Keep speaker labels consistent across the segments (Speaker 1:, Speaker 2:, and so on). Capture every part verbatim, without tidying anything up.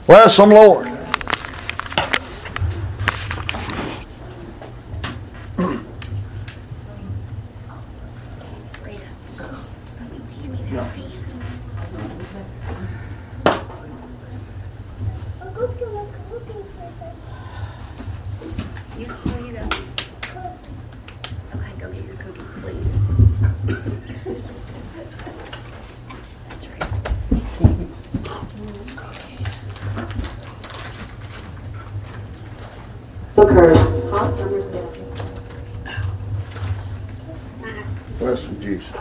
Speaker 1: Bless them, Lord.
Speaker 2: Booker's Hot Summer Sales.
Speaker 1: Bless them, Jesus.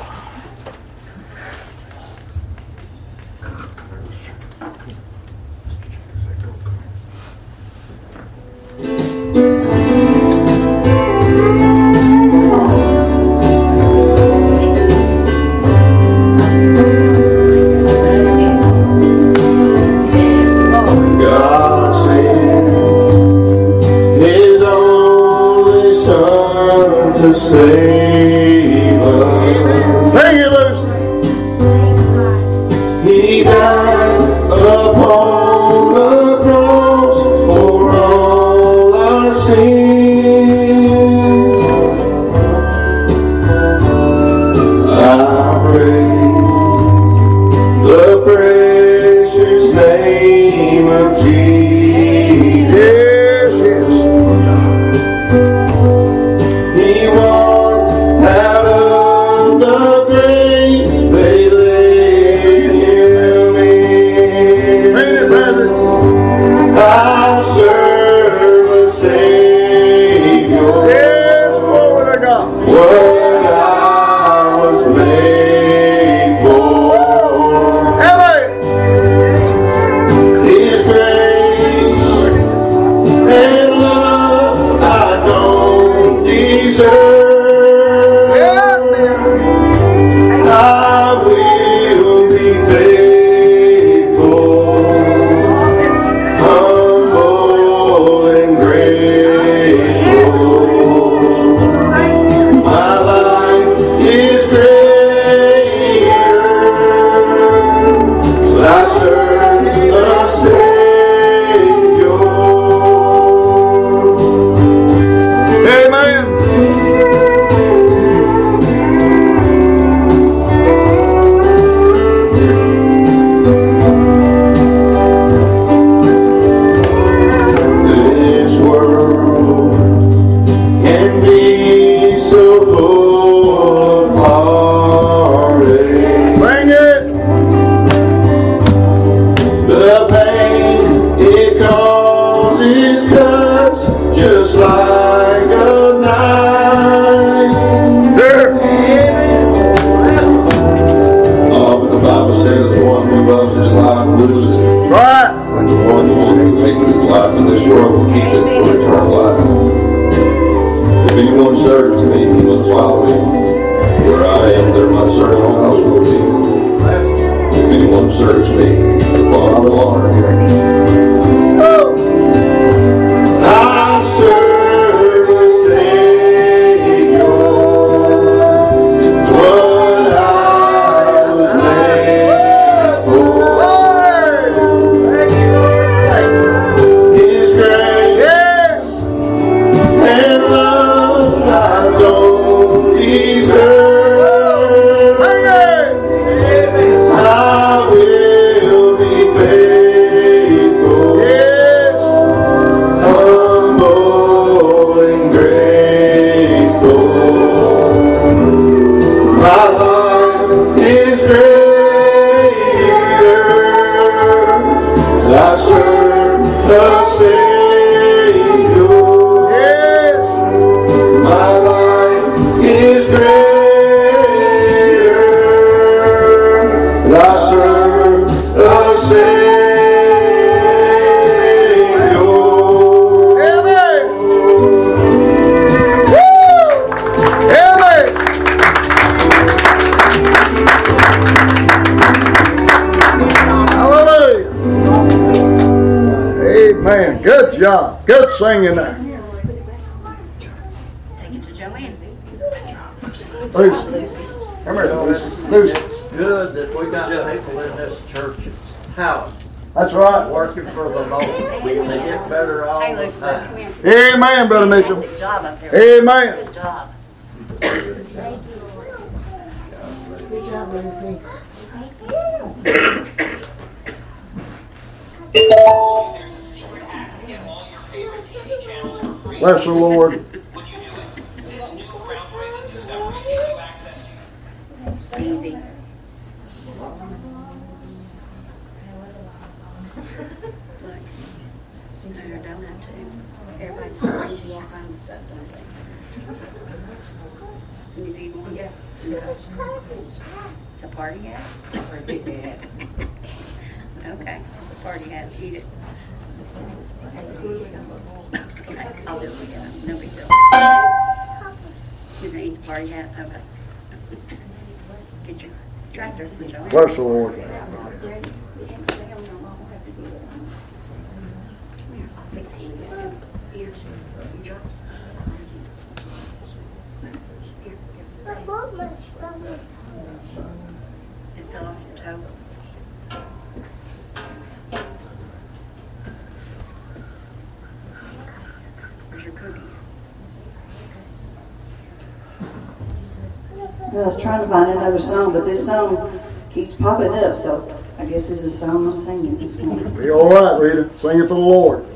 Speaker 3: Save us.
Speaker 1: Thank you, Lucy.
Speaker 3: He died upon the cross for all our sins. I praise the precious name of Jesus.
Speaker 1: Yes, yes.
Speaker 3: He walked out of the grave, they laid him in.
Speaker 1: Ain't it, brother?
Speaker 3: I serve a Savior.
Speaker 1: Yes, glory to God.
Speaker 3: What I was made for.
Speaker 1: Amen.
Speaker 3: His grace and love I don't deserve. I will be faithful, humble and grateful. My life is greater, 'cause I serve a Savior.
Speaker 1: Amen.
Speaker 3: This world can be so full of heartache.
Speaker 1: Bring it.
Speaker 3: The pain it causes cuts just like a knife.
Speaker 1: There.
Speaker 3: Oh, but the Bible says the one who loves his life loses it.
Speaker 1: Right.
Speaker 3: And the one who hates his life in this world will keep it for eternal life. If anyone serves me, he must follow me. Where I am, there my servant also will be. If anyone serves me, the Father will honor him. I serve a Savior. It's what I was made for. His grace
Speaker 1: Yes.
Speaker 3: and love I don't deserve.
Speaker 1: Bring it.
Speaker 3: I will be faithful,
Speaker 1: Yes.
Speaker 3: humble and grateful. My life is greater, 'cause I serve a Savior.
Speaker 1: Yes.
Speaker 3: My life is greater, and I serve a Savior.
Speaker 1: Amen. Woo. Amen. Hallelujah. Amen. Good job. Good singing there.
Speaker 4: Take it to Joanne.
Speaker 1: Lucy. Come here, Lucy. Lucy.
Speaker 5: Good that we got people in this church that's talented.
Speaker 1: That's right.
Speaker 4: Working for the Lord. We can get better all
Speaker 5: Hey,
Speaker 4: the
Speaker 5: Lucy, come
Speaker 4: time.
Speaker 5: here.
Speaker 1: Amen, Brother Mitchell.
Speaker 5: Good job up there.
Speaker 1: Amen.
Speaker 5: Good job.
Speaker 2: Good job, Lucy.
Speaker 1: Bless the Lord.
Speaker 5: Easy. Look, no, you don't have to. Everybody brings you all kinds of stuff, don't they? You need one? Yeah. It's a party hat? Or a big hat? Okay, it's a party hat. Eat it. Okay, I'll do it again. No big deal. You're gonna eat the party hat? Okay. Get your tractor. Put your
Speaker 1: Bless the Lord.
Speaker 5: Come here, I'll fix it. Here, you drop it. Here, it fell off your toe. Where's your cookies?
Speaker 6: I was trying to find another song, but this song keeps popping up, so I guess this is a song I'm singing this morning.
Speaker 1: Be all right, Rita. Sing it for the Lord.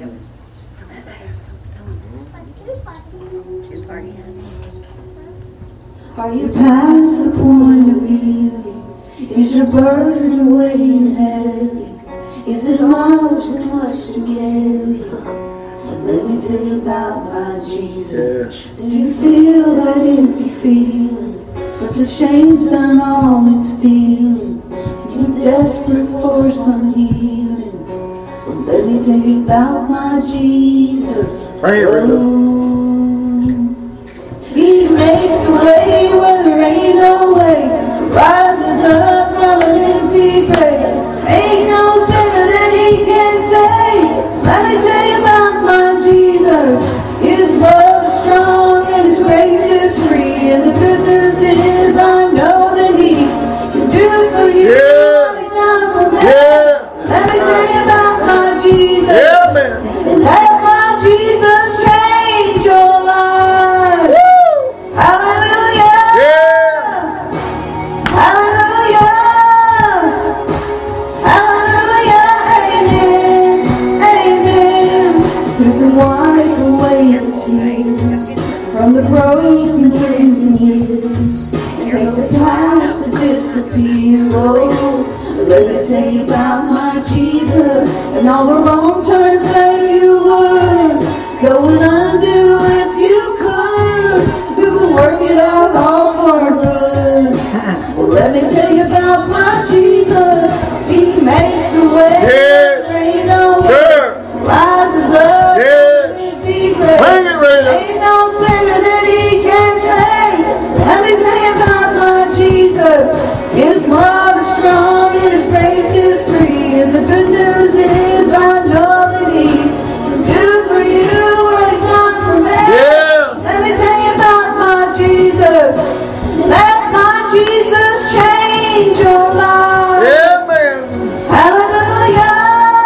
Speaker 5: Two party hats.
Speaker 6: Are you past the point of healing? Is your burden weighing heavy? Is it much too much to carry? Let me tell you about my Jesus.
Speaker 1: Yes.
Speaker 6: Do you feel that empty feeling? But the shame's done all it's stealing, and you're desperate for some healing. Well, let me tell you about my Jesus.
Speaker 1: Hey, Rita.
Speaker 6: Oh, He makes a way where there ain't no way, rises up from an empty grave. Ain't no sinner that He can save. Let me tell you about my Jesus. His love is strong and His grace is free. And the good news is I know that He can do for you
Speaker 1: Yeah.
Speaker 6: what He's done for me.
Speaker 1: Yeah.
Speaker 6: Let me tell you about my Jesus.
Speaker 1: Yeah, man.
Speaker 6: And let my Jesus change your life. Hallelujah.
Speaker 1: Yeah.
Speaker 6: Hallelujah. Hallelujah. Amen. Amen. You can wipe away the tears from the broken dreams and years, and take the past to disappear. Oh, let me tell you about my Jesus and all the wrong turns that you would go and undo if you could. You would work it out all for good. Well, let me tell you about my Jesus. He makes a way.
Speaker 1: Yes.
Speaker 6: There ain't no way.
Speaker 1: Sure.
Speaker 6: Rises up.
Speaker 1: Yes.
Speaker 6: Empty grave.
Speaker 1: Sing it, Rita.
Speaker 6: Ain't no sinner that He can save. Let me tell you about my Jesus. His love is strong and His grace is free. And the good news is I know that He can do for you what He's done for me.
Speaker 1: Yeah.
Speaker 6: Let me tell you about my Jesus. Let my Jesus change your life.
Speaker 1: Yeah, man.
Speaker 6: Hallelujah.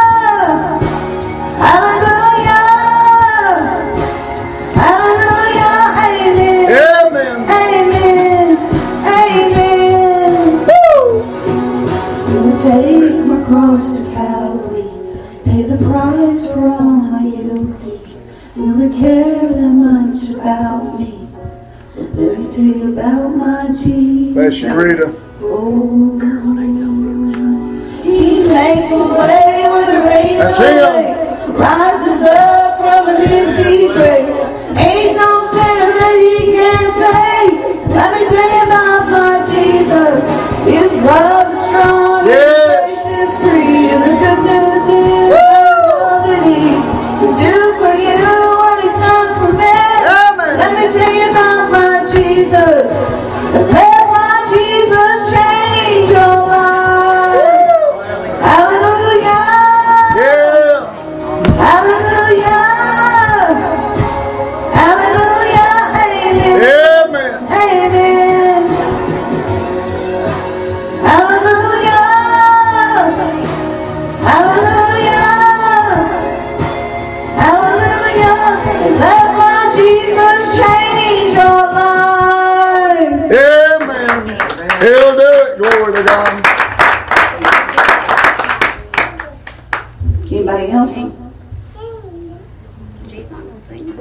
Speaker 6: Hallelujah. Hallelujah. Amen.
Speaker 1: Yeah, man.
Speaker 6: Amen. Amen. Woo. You will take my cross to Calvary, pay the price for all my guilty. You would care that much about me. Let me tell you about my Jesus.
Speaker 1: Bless you, Rita.
Speaker 6: Oh, He makes a way where there ain't
Speaker 1: That's
Speaker 6: no
Speaker 1: Him.
Speaker 6: way. Rises up from an empty grave. Ain't no sinner that He can save. Let me tell you about my Jesus. His love is strong and His
Speaker 1: Yes.
Speaker 6: grace is free. And the good news is I know that He can do for you what He's done for me.
Speaker 1: Yeah, man.
Speaker 6: Let me tell you about my Jesus. Let my Jesus change your life. Hallelujah.
Speaker 1: Yeah.
Speaker 6: Anybody else?
Speaker 5: She's not gonna sing.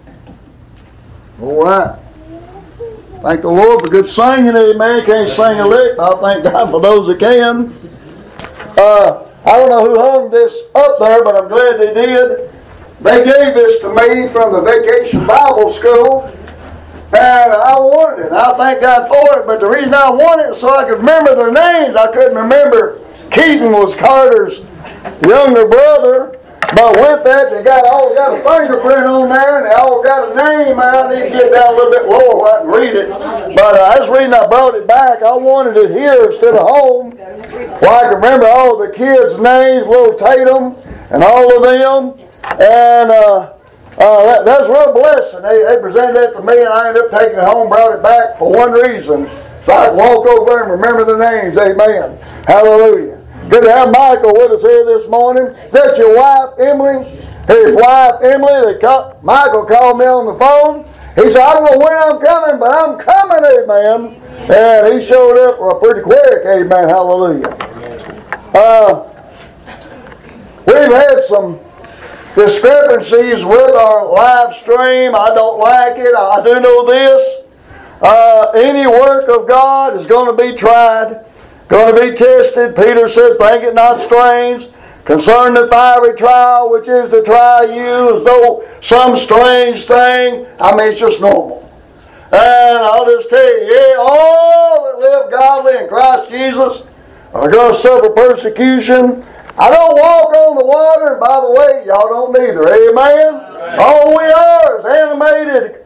Speaker 1: All right. Thank the Lord for good singing. Amen. Can't sing a lick, but I thank God for those that can. Uh, I don't know who hung this up there, but I'm glad they did. They gave this to me from the Vacation Bible School, and I wanted it. I thank God for it, but the reason I wanted it so I could remember their names. I couldn't remember. Keaton was Carter's younger brother, but with that, they got all got a fingerprint on there, and they all got a name. I need to get down a little bit lower where I can read it. But uh, I was reading, I brought it back. I wanted it here instead of home, where I can remember all the kids' names, little Tatum, and all of them. And uh, uh, that, that's a real blessing. They, they presented that to me, and I ended up taking it home, brought it back for one reason. So I can walk over and remember the names. Amen. Hallelujah. Good to have Michael with us here this morning. Is that your wife, Emily? His wife, Emily. They call, Michael called me on the phone. He said, I don't know when I'm coming, but I'm coming, amen. And he showed up pretty quick, amen. Hallelujah. Uh, we've had some discrepancies with our live stream. I don't like it. I do know this. Uh, any work of God is going to be tried, going to be tested. Peter said, think it not strange concerning the fiery trial, which is to try you as though some strange thing. I mean, it's just normal. And I'll just tell you, yeah, all that live godly in Christ Jesus are going to suffer persecution. I don't walk on the water, and by the way, y'all don't either. Amen? Right. All we are is animated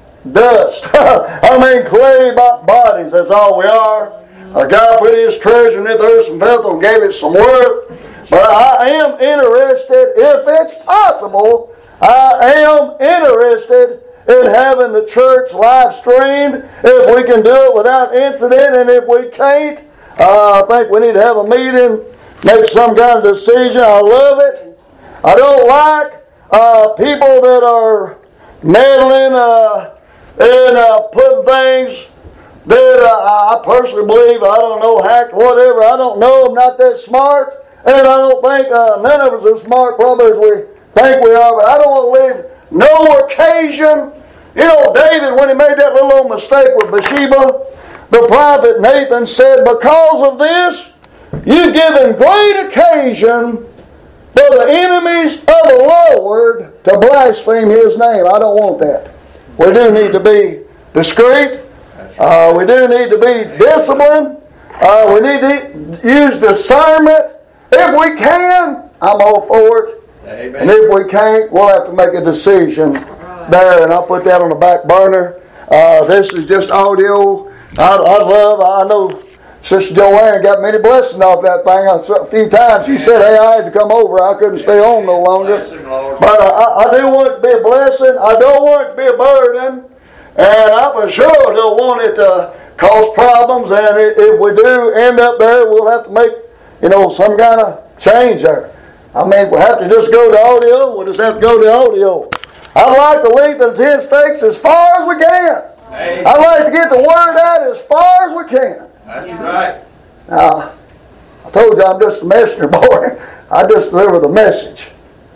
Speaker 1: dust. I mean, clay bodies. That's all we are. Our God put His treasure in the earth and Bethel and gave it some worth. But I am interested, if it's possible, I am interested in having the church live streamed. If we can do it without incident, and if we can't, uh, I think we need to have a meeting, make some kind of decision. I love it. I don't like uh, people that are meddling uh, and uh, putting things that uh, I personally believe, I don't know, hacked, whatever. I don't know. I'm not that smart. And I don't think uh, none of us are smart, probably as we think we are. But I don't want to leave no occasion. You know, David, when he made that little old mistake with Bathsheba, the prophet Nathan said, because of this, you've given great occasion for the enemies of the Lord to blaspheme His name. I don't want that. We do need to be discreet. Uh, we do need to be disciplined. Uh, we need to use discernment. If we can, I'm all for it. Amen. And if we can't, we'll have to make a decision there, and I'll put that on the back burner. Uh, this is just audio. I, I love, I know Sister Joanne got many blessings off that thing. A few times she said, hey, I had to come over. I couldn't stay on no longer. But uh, I, I do want it to be a blessing. I don't want it to be a burden. And I for sure don't want it to cause problems. And if we do end up there, we'll have to make, you know, some kind of change there. I mean, we'll have to just go to audio. We'll just have to go to audio. I'd like to lead the ten stakes as far as we can. Amen. I'd like to get the word out as far as we can.
Speaker 4: That's right.
Speaker 1: Now, I told you I'm just a messenger boy. I just deliver the message.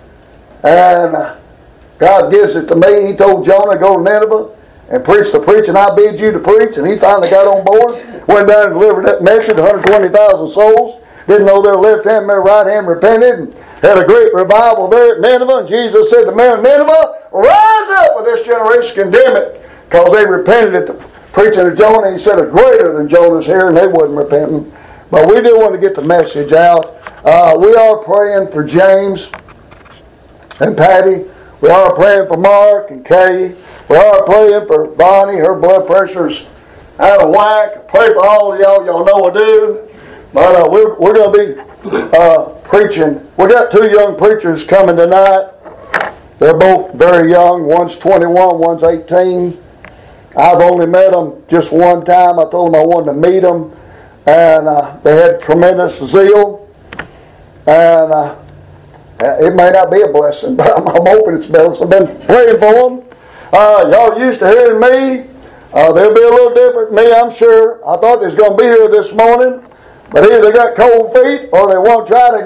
Speaker 1: And God gives it to me. He told Jonah, go to Nineveh and preach the preaching I bid you to preach. And he finally got on board. Went down and delivered that message to one hundred twenty thousand souls. Didn't know their left hand and their right hand repented. And had a great revival there at Nineveh. And Jesus said to the man of Nineveh, rise up with this generation, condemn it. Because they repented at the preaching of Jonah. He said a greater than Jonah's here, and they wasn't repenting. But we do want to get the message out. Uh, we are praying for James and Patty. We are praying for Mark and Kay. We are praying for Bonnie. Her blood pressure's out of whack. Pray for all of y'all. Y'all know I do. But uh, we're, we're going to be uh, preaching. We got two young preachers coming tonight. They're both very young. One's twenty-one, one's eighteen. I've only met them just one time. I told them I wanted to meet them. And uh, they had tremendous zeal. And uh, it may not be a blessing, but I'm, I'm hoping it's a blessing. I've been praying for them. Uh, y'all used to hearing me. Uh, they'll be a little different than me, I'm sure. I thought they was going to be here this morning. But either they got cold feet or they want to try to get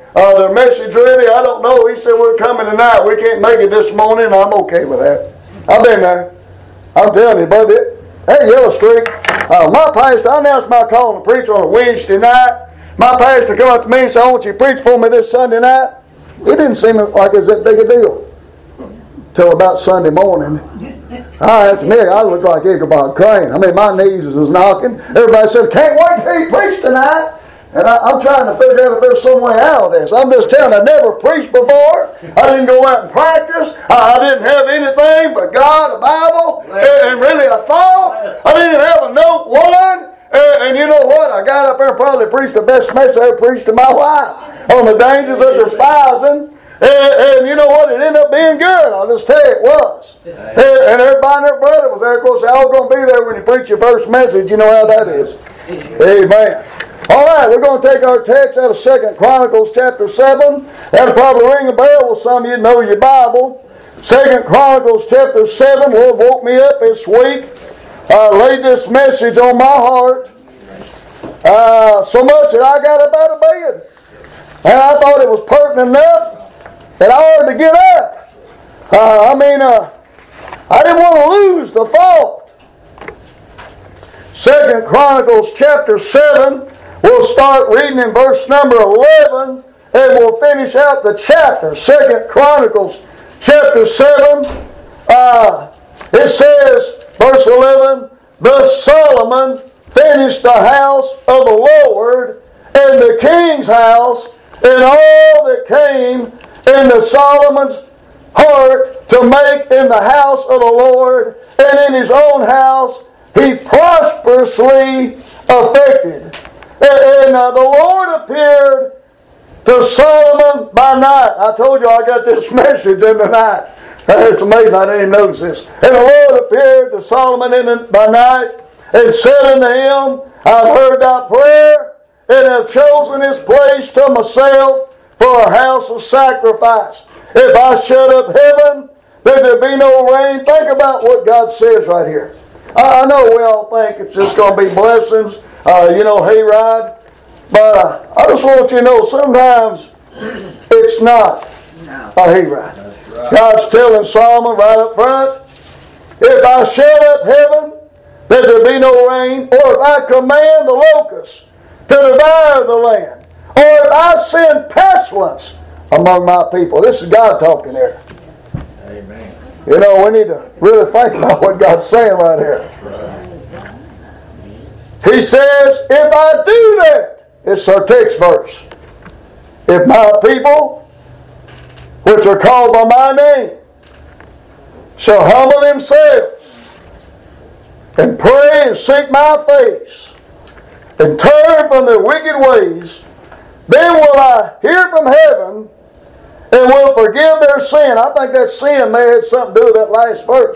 Speaker 1: Uh, their message ready? I don't know. He said, we're coming tonight. We can't make it this morning. I'm okay with that. I've been there. I'm telling you, buddy. Hey, Yellow Streak. Uh, my pastor, I announced my call to preach on a Wednesday night. My pastor come up to me and said, I want you to preach for me this Sunday night. It didn't seem like it was that big a deal. Till about Sunday morning. I have to admit, I looked like Ichabod Crane. I mean, my knees was knocking. Everybody said, can't wait to hear you preach tonight. And I, I'm trying to figure out if there's some way out of this. I'm just telling you, I never preached before. I didn't go out and practice. I, I didn't have anything but God, a Bible, and, and really a thought. I didn't even have a note one. And, and you know what? I got up there and probably preached the best message I ever preached to my wife on the dangers of despising. And, and you know what? It ended up being good. I'll just tell you it was. And, and everybody and their brother was there. Of course, they're all going to be there when you preach your first message. You know how that is. Amen. All right, we're going to take our text out of Second Chronicles chapter seven. That'll probably ring a bell with some of you know your Bible. Second Chronicles chapter seven. Lord woke me up this week. Uh, laid this message on my heart. Uh, so much that I got up out of bed. And I thought it was pertinent enough that I ought to get up. Uh, I mean, uh, I didn't want to lose the thought. Second Chronicles chapter seven. We'll start reading in verse number eleven, and we'll finish out the chapter. Second Chronicles chapter seven. Uh, it says, verse eleven, thus Solomon finished the house of the Lord, and the king's house, and all that came into Solomon's heart to make in the house of the Lord, and in his own house he prosperously affected. And uh, the Lord appeared to Solomon by night. I told you I got this message in the night. It's amazing I didn't even notice this. And the Lord appeared to Solomon in the, by night and said unto him, I've heard thy prayer and have chosen this place to myself for a house of sacrifice. If I shut up heaven, that there be no rain. Think about what God says right here. I, I know we all think it's just going to be blessings. Uh, you know, hayride. But uh, I just want you to know sometimes it's not a hayride. Right. God's telling Solomon right up front, if I shut up heaven, that there be no rain, or if I command the locusts to devour the land, or if I send pestilence among my people. This is God talking here. Amen. You know, we need to really think about what God's saying right here. Right. He says, if I do that, it's our text verse. If my people, which are called by my name, shall humble themselves and pray and seek my face and turn from their wicked ways, then will I hear from heaven and will forgive their sin. I think that sin may have something to do with that last verse.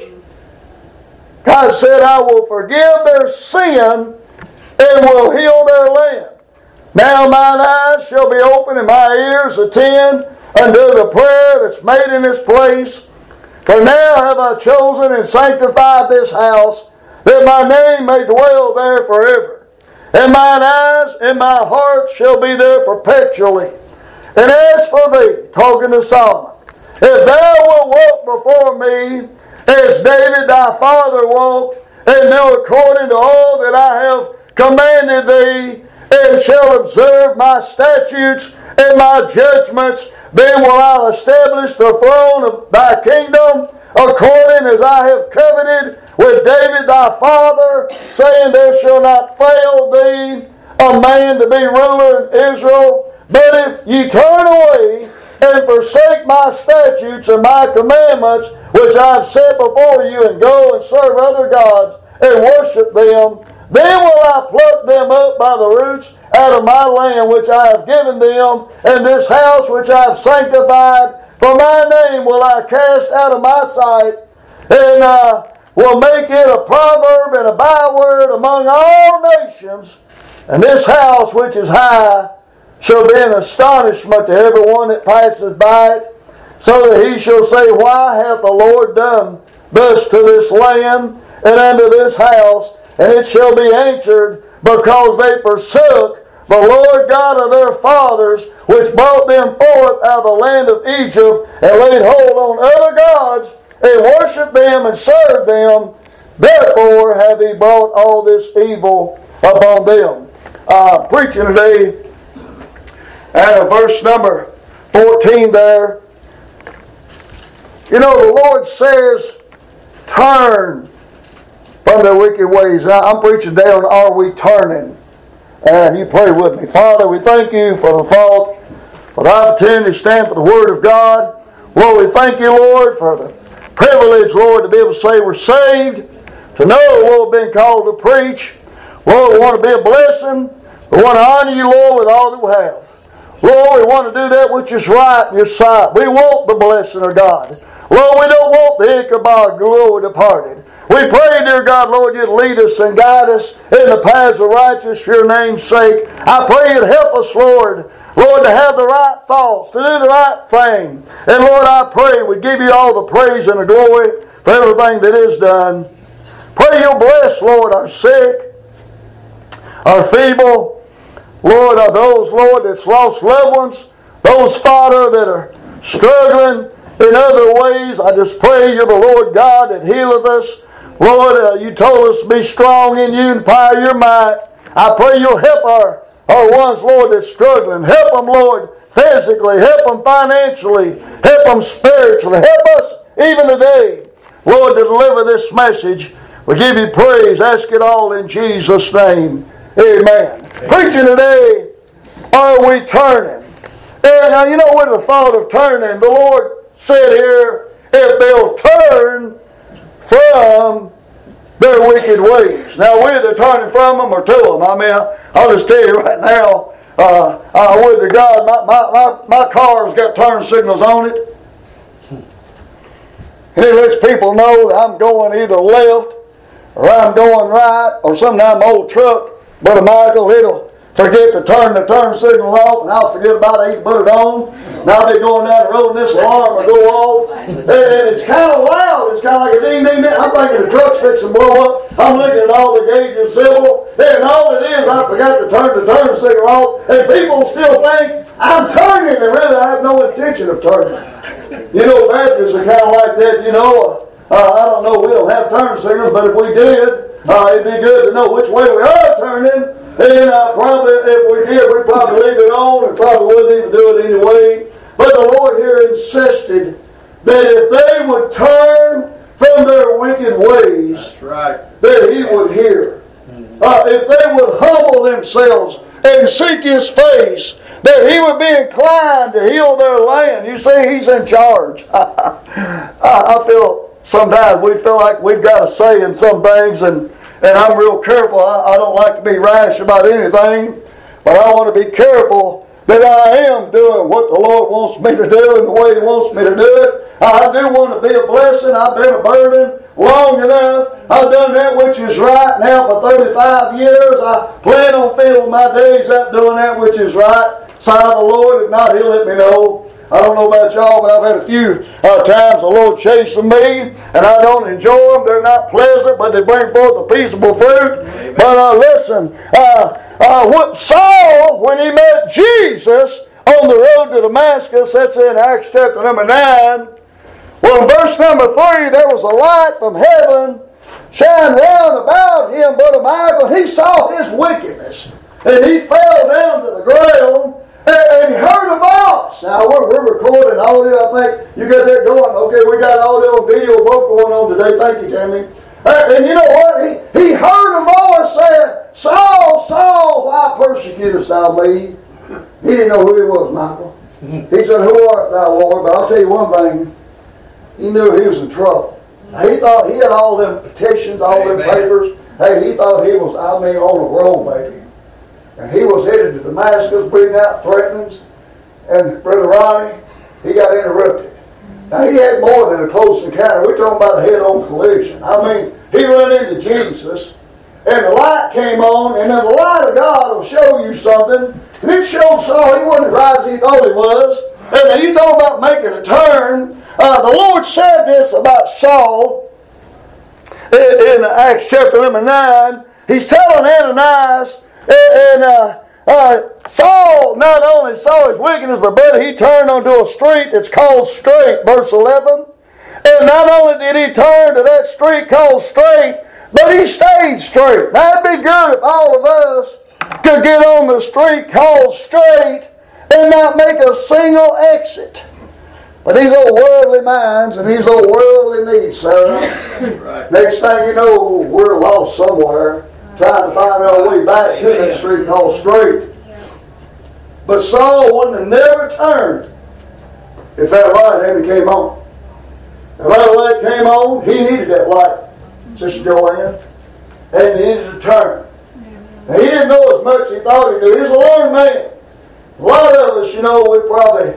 Speaker 1: God said, I will forgive their sin and will heal their land. Now mine eyes shall be open and my ears attend unto the prayer that's made in this place. For now have I chosen and sanctified this house, that my name may dwell there forever. And mine eyes and my heart shall be there perpetually. And as for thee, talking to Solomon, if thou wilt walk before me, as David thy father walked, and do according to all that I have commanded thee, and shall observe my statutes and my judgments, then will I establish the throne of thy kingdom, according as I have covenanted with David thy father, saying, there shall not fail thee a man to be ruler in Israel. But if ye turn away and forsake my statutes and my commandments, which I have set before you, and go and serve other gods and worship them, then will I pluck them up by the roots out of my land which I have given them, and this house which I have sanctified. For my name will I cast out of my sight, and uh, will make it a proverb and a byword among all nations. And this house which is high shall be an astonishment to everyone that passes by it, so that he shall say, why hath the Lord done thus to this land and unto this house? And it shall be answered, because they forsook the Lord God of their fathers, which brought them forth out of the land of Egypt, and laid hold on other gods, and worshipped them and served them. Therefore have he brought all this evil upon them. Uh, preaching today out of verse number fourteen there. You know, the Lord says, turn from their wicked ways. Now, I'm preaching today on are we turning? And you pray with me. Father, we thank you for the thought, for the opportunity to stand for the Word of God. Lord, we thank you, Lord, for the privilege, Lord, to be able to say we're saved, to know, Lord, being called to preach. Lord, we want to be a blessing. We want to honor you, Lord, with all that we have. Lord, we want to do that which is right in your sight. We want the blessing of God. Lord, we don't want the Ichabod glory departed. We pray, dear God, Lord, you'd lead us and guide us in the paths of righteousness for your name's sake. I pray you'd help us, Lord, Lord, to have the right thoughts, to do the right thing. And Lord, I pray we give you all the praise and the glory for everything that is done. Pray you'll bless, Lord, our sick, our feeble, Lord, of those, Lord, that's lost loved ones, those, Father, that are struggling in other ways. I just pray you're the Lord God that healeth us. Lord, uh, you told us to be strong in you and power your might. I pray you'll help our, our ones, Lord, that's struggling. Help them, Lord, physically. Help them financially. Help them spiritually. Help us even today, Lord, to deliver this message. We give you praise. Ask it all in Jesus' name. Amen. Amen. Preaching today, are we turning? And uh, you know, with the thought of turning, the Lord said here, if they'll turn from their wicked ways. Now, we're either turning from them or to them. I mean, I'll just tell you right now, uh, I would to God, my, my, my, my car's got turn signals on it. And it lets people know that I'm going either left or I'm going right, or sometimes my old truck, Brother Michael, it'll forget to turn the turn signal off, and I'll forget about it, put it on. And I'll be going down the road and this alarm will go off. And it's kind of loud. It's kind of like a ding, ding, ding. I'm thinking the truck's fixing to blow up. I'm looking at all the gauges civil. And all it is, I forgot to turn the turn signal off. And people still think I'm turning, and really I have no intention of turning. You know, Baptists are kind of like that, you know. Uh, I don't know, we don't have turn signals, but if we did, uh, it'd be good to know which way we are turning. And uh, probably, if we did, we'd probably leave it on and probably wouldn't even do it anyway. But the Lord here insisted that if they would turn from their wicked ways, that's right, that He would hear. Uh, if they would humble themselves and seek His face, that He would be inclined to heal their land. You see, He's in charge. I, I feel sometimes we feel like we've got a say in some things, and And I'm real careful. I, I don't like to be rash about anything, but I want to be careful that I am doing what the Lord wants me to do and the way He wants me to do it. I do want to be a blessing. I've been a burden long enough. I've done that which is right now for thirty-five years. I plan on filling my days out doing that which is right. Sign the Lord. If not, He'll let me know. I don't know about y'all, but I've had a few uh, times the Lord chasing me, and I don't enjoy them. They're not pleasant, but they bring forth a peaceable fruit. Amen. But uh, listen, uh, uh, what Saul, when he met Jesus on the road to Damascus, that's in Acts chapter number nine. Well, in verse number three, there was a light from heaven shine round about him, Brother Michael. He saw his wickedness, and he fell down to the ground. And he heard a voice. Now, we're, we're recording audio. I think you got that going. Okay, we got audio and video both going on today. Thank you, Tammy. Uh, and you know what? He, he heard a voice saying, Saul, Saul, why persecutest thou me? He didn't know who he was, Michael. He said, who art thou, Lord? But I'll tell you one thing. He knew he was in trouble. He thought he had all them petitions, all Amen. them papers. Hey, he thought he was, I mean, on a roll, baby. And he was headed to Damascus, breathing out threatenings. And Brother Ronnie, he got interrupted. Now, he had more than a close encounter. We're talking about a head-on collision. I mean, he ran into Jesus, and the light came on, and then the light of God will show you something. And it showed Saul he wasn't as right as he thought he was. And now you talk about making a turn. Uh, the Lord said this about Saul in, in Acts chapter number nine. He's telling Ananias, And, and uh, uh, Saul not only saw his wickedness, but buddy, he turned onto a street that's called straight, verse eleven. And not only did he turn to that street called straight, but he stayed straight. Now it'd be good if all of us could get on the street called straight and not make a single exit. But these old worldly minds and these old worldly needs, Sarah, right. Next thing you know, we're lost somewhere trying to find our way back to that street called straight. But Saul wouldn't have never turned if that light hadn't came on. If that light came on, he needed that light, Sister Joanne, and he needed to turn. Now, he didn't know as much as he thought he knew. He was a learned man. A lot of us, you know, we probably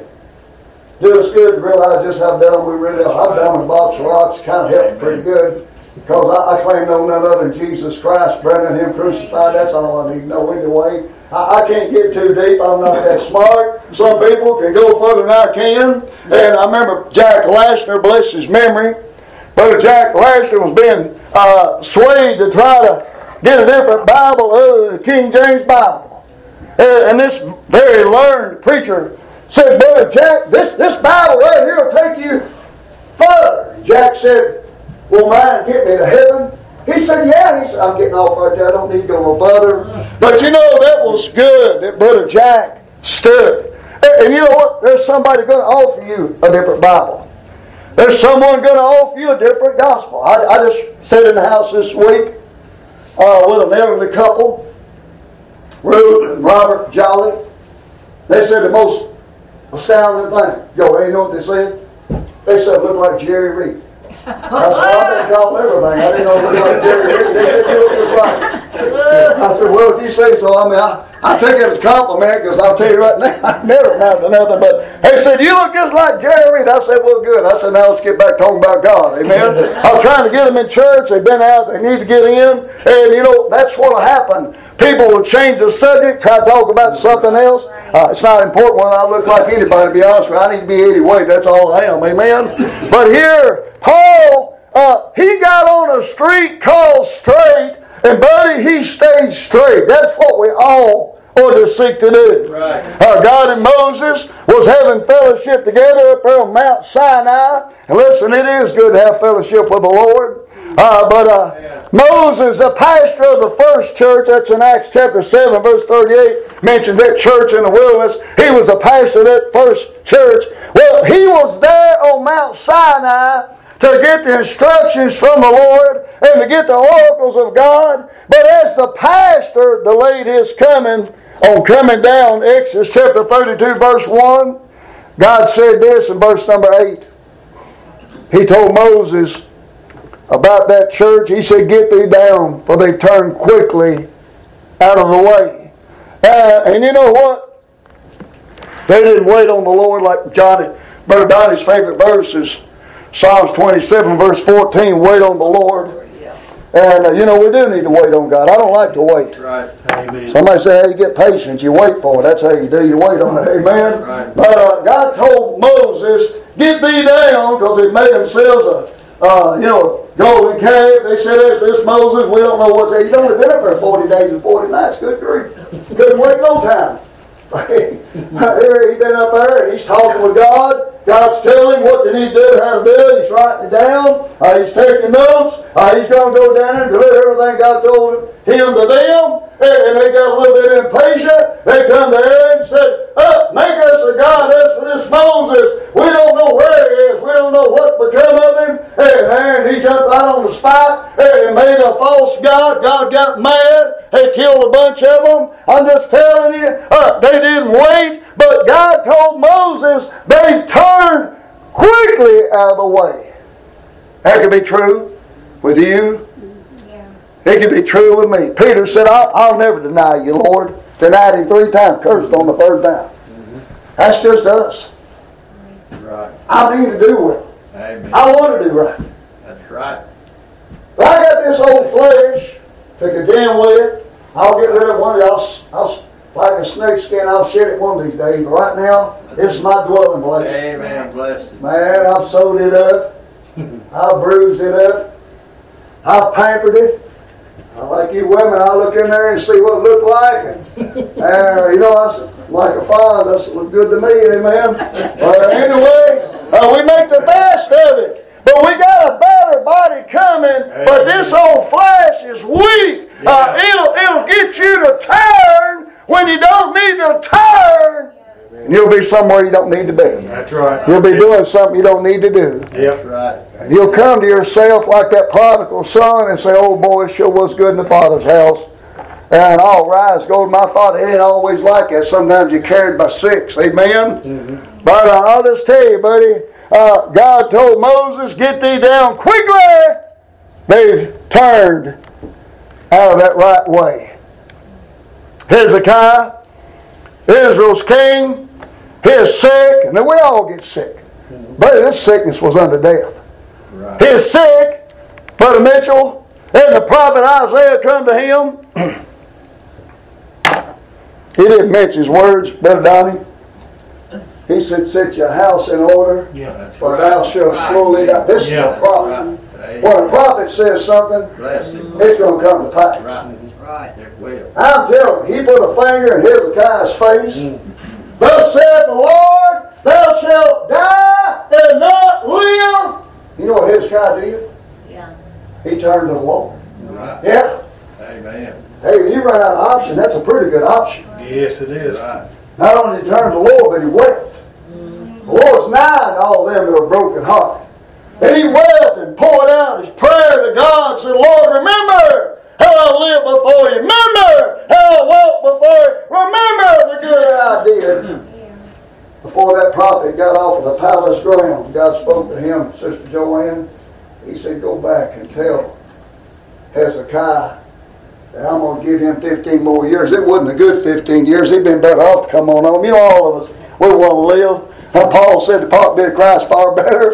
Speaker 1: do us good to realize just how dumb we really are. I'm dumb in a box of rocks. Kind of helped pretty good because I, I claim no none other than Jesus Christ, Brendan, Him crucified. That's all I need to know anyway. I, I can't get too deep. I'm not that smart. Some people can go further than I can. And I remember Jack Lashner, bless his memory. Brother Jack Lashner was being uh, swayed to try to get a different Bible other than the King James Bible. And, and this very learned preacher said, Brother Jack, this, this Bible right here will take you further. Jack said, will mine get me to heaven? He said, yeah. He said, I'm getting off right there. I don't need to go no further. But you know, that was good that Brother Jack stood. And, and you know what? There's somebody going to offer you a different Bible. There's someone going to offer you a different gospel. I, I just sat in the house this week uh, with an elderly couple, Ruth and Robert Jolly. They said the most astounding thing. Yo, you know what they said? They said it looked like Jerry Reed. I said, I think y'all everything. I didn't know it looked like Jerry Reed. They said you look just like him. I said, well, if you say so, I mean, I, I take it as a compliment because I'll tell you right now, I never amounted to nothing. But they said, you look just like Jerry Reed. I said, well, good. I said, now let's get back talking about God. Amen. I was trying to get them in church. They've been out. They need to get in. And, you know, that's what will happen. People will change the subject, try to talk about something else. Uh, it's not important whether I look like anybody, to be honest with you. I need to be eighty weight. That's all I am. Amen. But here, Paul, uh, he got on a street called straight, and buddy, he stayed straight. That's what we all ought to seek to do. Right. Uh, God and Moses was having fellowship together up there on Mount Sinai. And listen, it is good to have fellowship with the Lord. Uh, but uh, Moses, the pastor of the first church, that's in Acts chapter seven, verse thirty-eight, mentioned that church in the wilderness. He was the pastor of that first church. Well, he was there on Mount Sinai to get the instructions from the Lord and to get the oracles of God. But as the pastor delayed his coming, on coming down, Exodus chapter thirty-two, verse one, God said this in verse number eight. He told Moses about that church. He said, get thee down, for they've turned quickly out of the way. Uh, and you know what? They didn't wait on the Lord like Johnny. Brother Donnie's favorite verse is Psalms twenty-seven, verse fourteen, wait on the Lord. And uh, you know, we do need to wait on God. I don't like to wait. Right. Amen. Somebody say, hey, you get patience, you wait for it. That's how you do, you wait on it. Amen. Right. But uh, God told Moses, get thee down, because they made themselves a Uh, you know, golden calf. They said, "This, this Moses, we don't know what's there." He'd only been up there forty days and forty nights. Good grief! Couldn't wait no time. Here he's been up there and he's talking with God. God's telling him what they need to do, how to do it. He's writing it down. Uh, he's taking notes. Uh, he's going to go down there and deliver everything God told him to them. And, and they got a little bit impatient. They come to Aaron and said, oh, make us a God. As for this Moses, we don't know where he is. We don't know what become of him. And Aaron, he jumped out on the spot and made a false God. God got mad. He killed a bunch of them. I'm just telling you, uh, they didn't wait. But God told Moses, they've turned quickly out of the way. That could be true with you. Yeah. It could be true with me. Peter said, I'll, I'll never deny you, Lord. Denied him three times, cursed on the third time. Mm-hmm. That's just us. Right. I need to do well. Amen. I want to do right.
Speaker 4: That's right.
Speaker 1: But I got this old flesh to contend with. I'll get rid of one. I'll, I'll like a snake skin, I'll shed it one of these days. But right now, it's my dwelling place.
Speaker 4: Amen. Bless you.
Speaker 1: Man, I've sewed it up. I've bruised it up. I've pampered it. I like you women, I look in there and see what it looked like. And, and you know, I said, like a fond, that look good to me, amen. But anyway, uh, we make the best of it. But we got a better body coming, but this old flesh is weak. Uh, it'll, it'll get you to turn when you don't need to turn. And you'll be somewhere you don't need to be.
Speaker 7: That's right.
Speaker 1: You'll be doing something you don't need to do.
Speaker 7: Yep.
Speaker 4: Right.
Speaker 1: And you'll come to yourself like that prodigal son and say, oh boy, it sure was good in the Father's house. And I'll rise, go to my Father. It ain't always like that. Sometimes you're carried by six. Amen? Mm-hmm. But uh, I'll just tell you, buddy, uh, God told Moses, get thee down quickly. They've turned out of that right way. Hezekiah, Israel's king, he's sick, and then we all get sick. But this sickness was unto death.
Speaker 4: Right.
Speaker 1: He's sick, Brother Mitchell, and the prophet Isaiah come to him. He didn't mince his words, Brother Donnie. He said, set your house in order,
Speaker 7: Yeah.
Speaker 1: for thou shalt slowly die. This is
Speaker 7: Yeah.
Speaker 1: a prophet.
Speaker 4: Right.
Speaker 1: When a prophet says something,
Speaker 4: Bless him.
Speaker 1: it's going to come to pass.
Speaker 4: Right. Right. It will.
Speaker 1: I'm telling you, he put a finger in Hezekiah's face. Thus saith the Lord, thou shalt die and not live. You know what Hezekiah did?
Speaker 2: Yeah.
Speaker 1: He turned to the Lord.
Speaker 4: Right.
Speaker 1: Yeah.
Speaker 4: Amen.
Speaker 1: Hey, when you run out of option, that's a pretty good option.
Speaker 7: Yes, it is.
Speaker 4: Right.
Speaker 1: Not only did he turn to the Lord, but he wept. The Lord's nigh to all them that are broken hearted. And he wept and poured out his prayer to God and said, Lord, remember how I lived before you. Remember how I walked before you. Remember the good I did. Before that prophet got off of the palace grounds, God spoke to him, Sister Joanne. He said, go back and tell Hezekiah that I'm going to give him fifteen more years. It wasn't a good fifteen years. He'd been better off to come on home. You know, all of us, we want to live. And Paul said the part of Christ far better.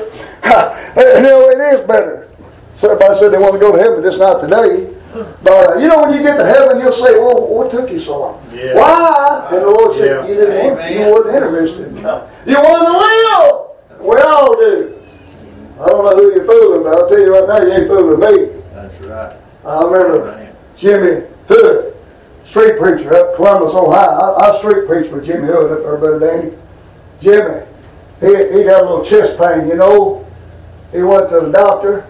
Speaker 1: You know, it is better. So if I said they want to go to heaven, but it's not today. But uh, you know, when you get to heaven, you'll say, well, what took you so long?
Speaker 7: Yeah.
Speaker 1: Why? And the Lord said,
Speaker 7: Yeah.
Speaker 1: you didn't want, you
Speaker 4: Amen.
Speaker 1: wasn't interested in coming. You wanted to live. We all do. I don't know who you're fooling, but I'll tell you right now, you ain't fooling me.
Speaker 4: That's right.
Speaker 1: I remember
Speaker 4: Amen.
Speaker 1: Jimmy Hood, street preacher up Columbus, Ohio. I, I street preached with Jimmy Hood up there, Brother Danny. Jimmy, he, he got a little chest pain, you know. He went to the doctor,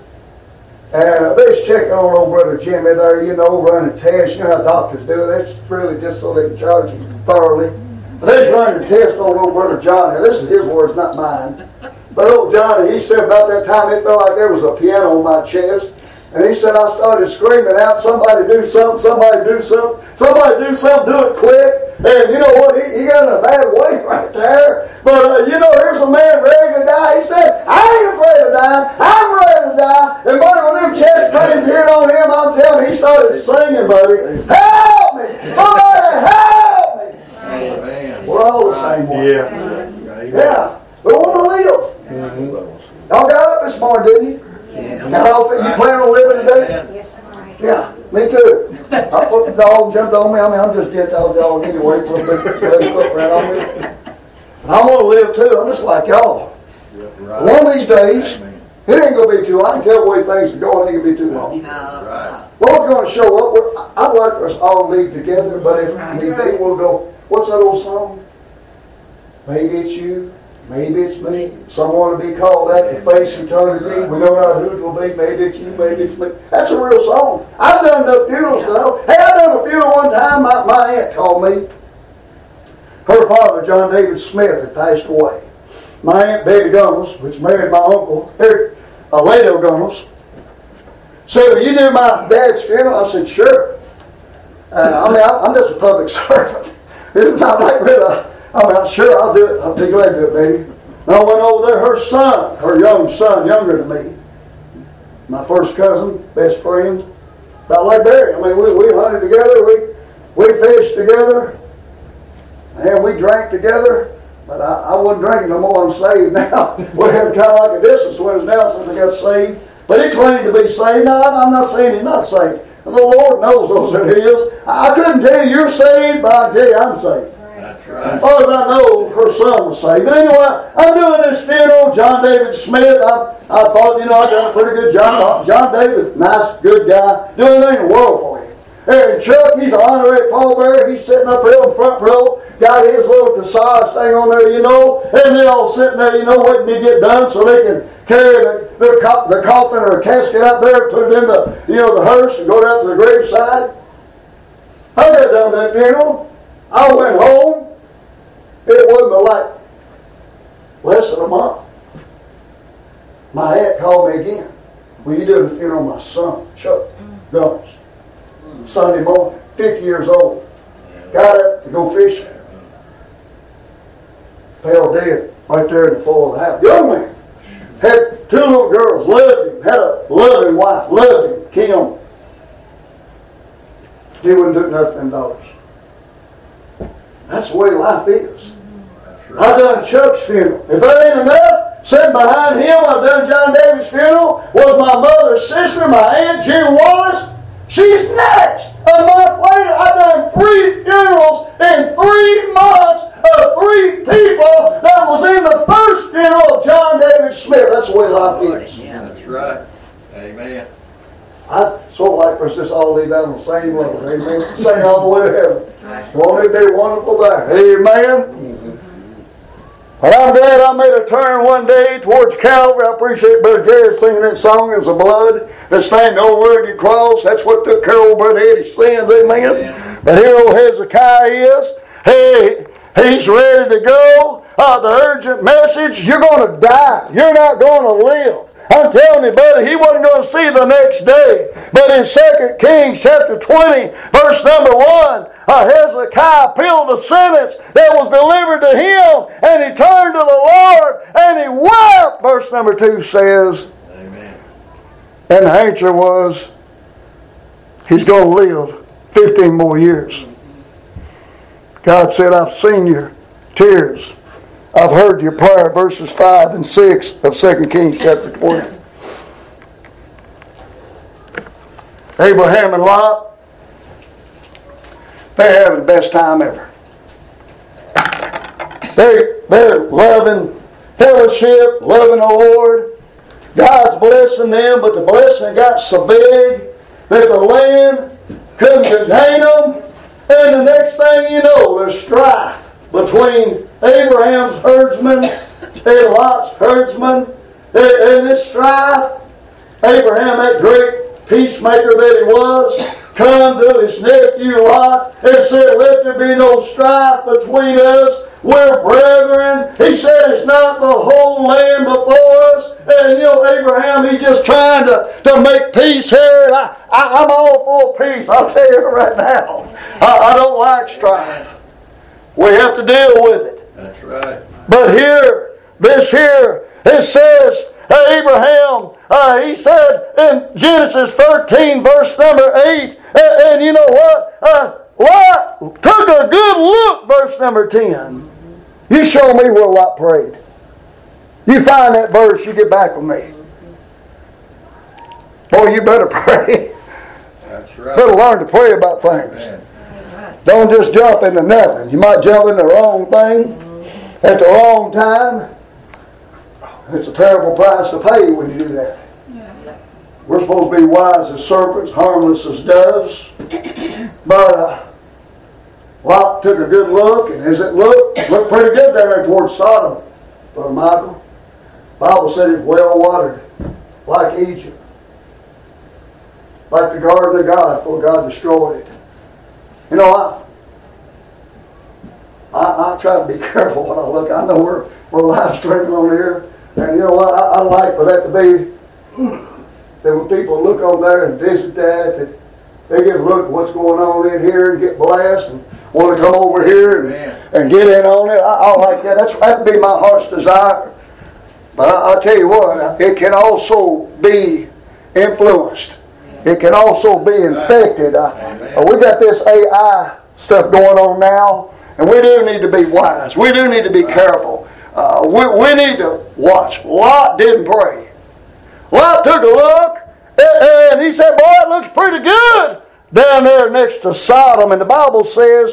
Speaker 1: and uh, they was checking on old Brother Jimmy there, you know, running tests. You know how doctors do it. That's really just so they can charge you thoroughly. But they was running tests on old Brother Johnny. This is his words, not mine. But old Johnny, he said about that time it felt like there was a piano on my chest. And he said, I started screaming out, somebody do something, somebody do something, somebody do something, do it quick. And you know what, he, he got in a bad way right there. But uh, you know, here's a man ready to die. He said, I ain't afraid of dying, I'm ready to die. And buddy, when them chest pains hit on him, I'm telling you, he started singing, buddy. Help me! Somebody help me!
Speaker 4: Amen.
Speaker 1: We're all the same way.
Speaker 7: Yeah.
Speaker 1: Yeah, we want to live.
Speaker 7: Mm-hmm.
Speaker 1: Y'all got up this morning, didn't you?
Speaker 4: Yeah.
Speaker 1: Got off it? You plan on living today?
Speaker 4: Amen.
Speaker 2: Yes, sir.
Speaker 1: Yeah, me too. I put the dog jumped on me. I mean, I'm just dead dog dog anyway. Put a big bloody footprint on me. And I want to live too. I'm just like y'all.
Speaker 4: Right.
Speaker 1: One of these days,
Speaker 4: Amen.
Speaker 1: it ain't going to be too long. I can tell the way things are going. It ain't going to be too long.
Speaker 4: Right.
Speaker 1: Lord's going to show up. We're- I'd like for us all to leave together, but if need be, we'll go, what's that old song? Maybe it's you. Maybe it's me. Someone to be called out to face eternity. We know not who it will be. Maybe it's you. Maybe it's me. That's a real song. I've done enough funerals to know. Hey, I done a funeral one time. My, my aunt called me. Her father, John David Smith, had passed away. My aunt Betty Gunnels, which married my uncle, Eric uh, Lado Gunnels, said, will you do my dad's funeral? I said, sure. Uh, I mean, I, I'm just a public servant. It's not like really. I mean, sure, I'll do it. I'll be glad to do it, baby. And I went over there. Her son, her young son, younger than me, my first cousin, best friend, about like Barry. I mean, we, we hunted together. We we fished together. And we drank together. But I, I wasn't drinking no more. I'm saved now. We had kind of like a distance between us now since I got saved. But he claimed to be saved. No, I'm not saying he's not saved. And the Lord knows those that he is. I couldn't tell you you're saved, but I tell you I'm saved.
Speaker 4: That's That's right.
Speaker 1: As far as I know, her son was saved. But anyway, I'm doing this funeral, John David Smith. I, I thought, you know, I done a pretty good job. John David, nice, good guy, doing anything in the world for you. And Chuck, he's an honorary pallbearer. He's sitting up here in the front row, got his little cassage thing on there, you know, and they're all sitting there, you know, waiting to get done so they can carry the, the, co- the coffin or a casket out there, put it in the, you know, the hearse and go down to the graveside. I got done with that funeral. I went home. It wasn't but like less than a month. My aunt called me again. Will you do the funeral of my son, Chuck Gunners? Sunday morning, fifty years old. Got up to go fishing. Fell dead right there in the floor of the house. Young man. Had two little girls, loved him. Had a loving wife, loved him, Kim. He wouldn't do nothing for them daughters. That's the way life is. I done Chuck's funeral. If that ain't enough, sitting behind him, I done John David's funeral, was my mother's sister, my aunt, June Wallace. She's next. A month later, I done three funerals in three months of three people that was in the first funeral of John David Smith. That's the way life is.
Speaker 4: That's right. Amen.
Speaker 1: I sort of like for us just all leave out on the same level. Amen. Sing all the way to heaven. Won't it be wonderful there? Amen. But I'm glad I made a turn one day towards Calvary. I appreciate Brother Jerry singing that song. It's the blood that's standing over the cross. That's what took care of Brother Eddie's sins. Amen. Amen. But here old Hezekiah is. Hey, he's ready to go. Uh, the urgent message, you're going to die. You're not going to live. I'm telling you, buddy, he wasn't going to see the next day. But in Second Kings chapter twenty, verse number one, uh, Hezekiah appealed the sentence that was delivered to him, and he turned to the Lord, and he wept. Verse number two says,
Speaker 4: Amen.
Speaker 1: And the answer was, he's going to live fifteen more years. God said, I've seen your tears. I've heard your prayer, verses five and six of Second Kings chapter twenty. Abraham and Lot, they're having the best time ever. They, they're loving fellowship, loving the Lord. God's blessing them, but the blessing got so big that the land couldn't contain them. And the next thing you know, there's strife between Abraham's herdsmen and Lot's herdsmen. And, and this strife, Abraham, that great peacemaker that he was, come to his nephew Lot and said, let there be no strife between us. We're brethren. He said it's not the whole land before us. And you know, Abraham, he's just trying to, to make peace here. And I, I, I'm all for peace. I'll tell you right now. I, I don't like strife. We have to deal with it.
Speaker 4: That's right.
Speaker 1: But here, this here, it says, Abraham, uh, he said in Genesis thirteen, verse number eight, and, and you know what? Uh, Lot took a good look, verse number ten. You show me where Lot prayed. You find that verse, you get back with me. Boy, you better pray.
Speaker 4: That's right.
Speaker 1: Better learn to pray about things.
Speaker 4: Amen.
Speaker 1: Don't just jump into nothing. You might jump in the wrong thing at the wrong time. It's a terrible price to pay when you do that. We're supposed to be wise as serpents, harmless as doves. But uh, Lot took a good look, and as it looked, looked pretty good down there towards Sodom, Brother Michael. The Bible said it's well watered, like Egypt. Like the garden of God before God destroyed it. You know, I, I, I try to be careful when I look. I know we're, we're live streaming on here. And you know what? I, I like for that to be, that when people look on there and visit that, that they get a look at what's going on in here and get blessed and want to come over here and, and get in on it. I, I like that. That's, that'd be my heart's desire. But I, I'll tell you what, it can also be influenced. It can also be infected. Uh, we got this A I stuff going on now, and we do need to be wise. We do need to be careful. Uh, we, we need to watch. Lot didn't pray. Lot took a look, and, and he said, boy, it looks pretty good down there next to Sodom. And the Bible says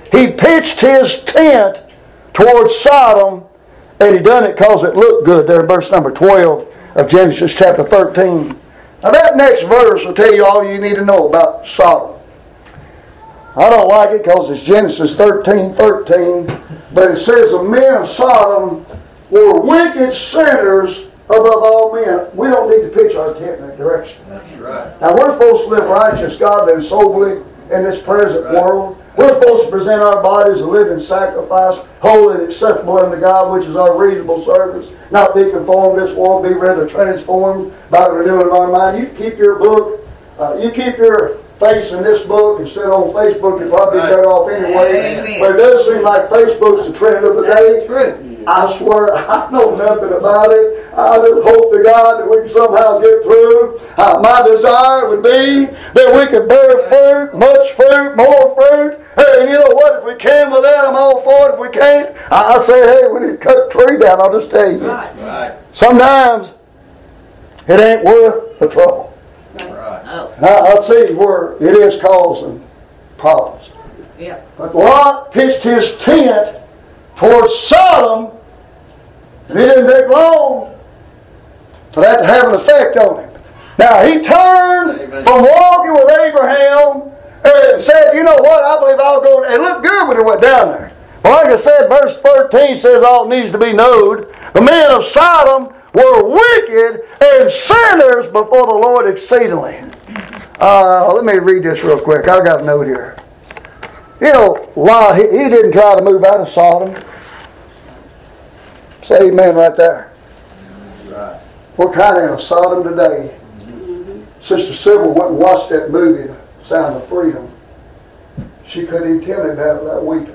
Speaker 1: he pitched his tent towards Sodom, and he done it because it looked good. There in verse number twelve of Genesis chapter thirteen. Now that next verse will tell you all you need to know about Sodom. I don't like it because it's Genesis thirteen thirteen, but it says the men of Sodom were wicked sinners above all men. We don't need to pitch our tent in that direction.
Speaker 4: That's right.
Speaker 1: Now we're supposed to live righteous, godly, and soberly in this present
Speaker 4: Right.
Speaker 1: world. We're supposed to present our bodies a living sacrifice, holy and acceptable unto God, which is our reasonable service. Not be conformed to this world, be rather transformed by the renewing of our mind. You keep your book, uh, you keep your face in this book instead of on Facebook, you're probably
Speaker 4: Right.
Speaker 1: better off anyway.
Speaker 4: Amen.
Speaker 1: But it does seem like Facebook's the trend of the day.
Speaker 4: True.
Speaker 1: I swear, I know nothing about it. I just hope to God that we can somehow get through. Uh, my desire would be that we could bear fruit, much fruit, more fruit. Hey, and you know what? If we can with that, I'm all for it. If we can't, I, I say, hey, we need to cut a tree down. I'll just tell you.
Speaker 4: Right. Right.
Speaker 1: Sometimes it ain't worth the trouble.
Speaker 4: Right.
Speaker 5: Oh,
Speaker 1: And I, I see where it is causing problems.
Speaker 4: Yeah.
Speaker 1: But Lot pitched his tent towards Sodom, and it didn't take long for that to have an effect on him. Now, he turned
Speaker 4: Amen.
Speaker 1: from walking with Abraham and said, you know what, I believe I'll go. It looked good when he went down there. But like I said, verse thirteen says all needs to be known. The men of Sodom were wicked and sinners before the Lord exceedingly. Uh, let me read this real quick. I've got a note here. You know, Lot, he, he didn't try to move out of Sodom. Say amen right there.
Speaker 4: Right.
Speaker 1: We're kind of in a Sodom today. Sister Sybil went and watched that movie, The Sound of Freedom. She couldn't even tell me about it without weeping.